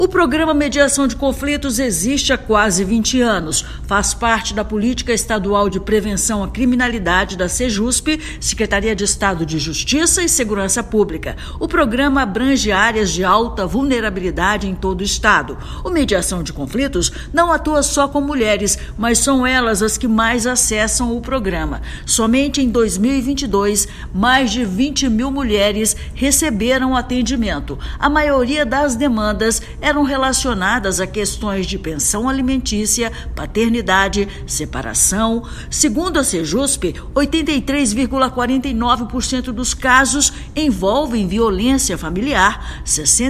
O programa Mediação de Conflitos existe há quase 20 anos. Faz parte da Política Estadual de Prevenção à Criminalidade da Sejusp, Secretaria de Estado de Justiça e Segurança Pública. O programa abrange áreas de alta vulnerabilidade em todo o estado. O Mediação de Conflitos não atua só com mulheres, mas são elas as que mais acessam o programa. Somente em 2022, mais de 20 mil mulheres receberam atendimento. A maioria das demandas eram relacionadas a questões de pensão alimentícia, paternidade, separação. Segundo a Sejusp, 83,49% dos casos envolvem violência familiar,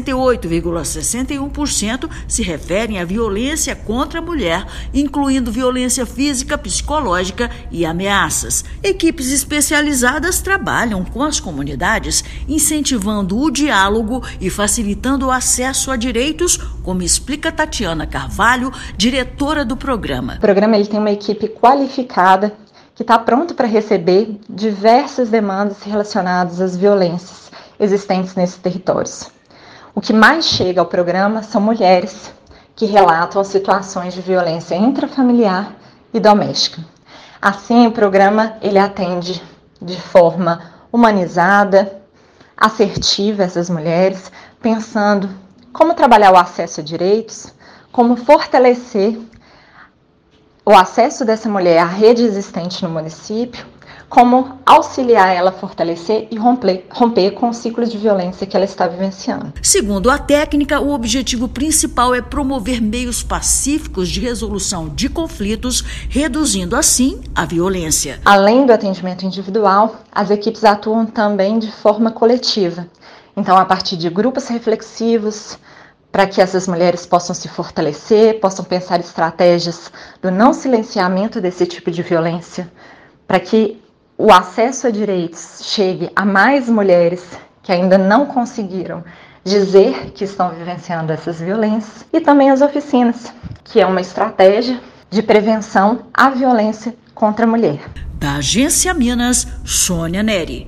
68,61% se referem à violência contra a mulher, incluindo violência física, psicológica e ameaças. Equipes especializadas trabalham com as comunidades, incentivando o diálogo e facilitando o acesso a direitos, como explica Tatiana Carvalho, diretora do programa. O programa ele tem uma equipe qualificada que está pronto para receber diversas demandas relacionadas às violências existentes nesses territórios. O que mais chega ao programa são mulheres que relatam situações de violência intrafamiliar e doméstica. Assim, o programa ele atende de forma humanizada, assertiva essas mulheres, pensando como trabalhar o acesso a direitos, como fortalecer o acesso dessa mulher à rede existente no município, como auxiliar ela a fortalecer e romper com o ciclo de violência que ela está vivenciando. Segundo a técnica, o objetivo principal é promover meios pacíficos de resolução de conflitos, reduzindo assim a violência. Além do atendimento individual, as equipes atuam também de forma coletiva. Então, a partir de grupos reflexivos, para que essas mulheres possam se fortalecer, possam pensar estratégias do não silenciamento desse tipo de violência, para que o acesso a direitos chegue a mais mulheres que ainda não conseguiram dizer que estão vivenciando essas violências, e também as oficinas, que é uma estratégia de prevenção à violência contra a mulher. Da Agência Minas, Sônia Neri.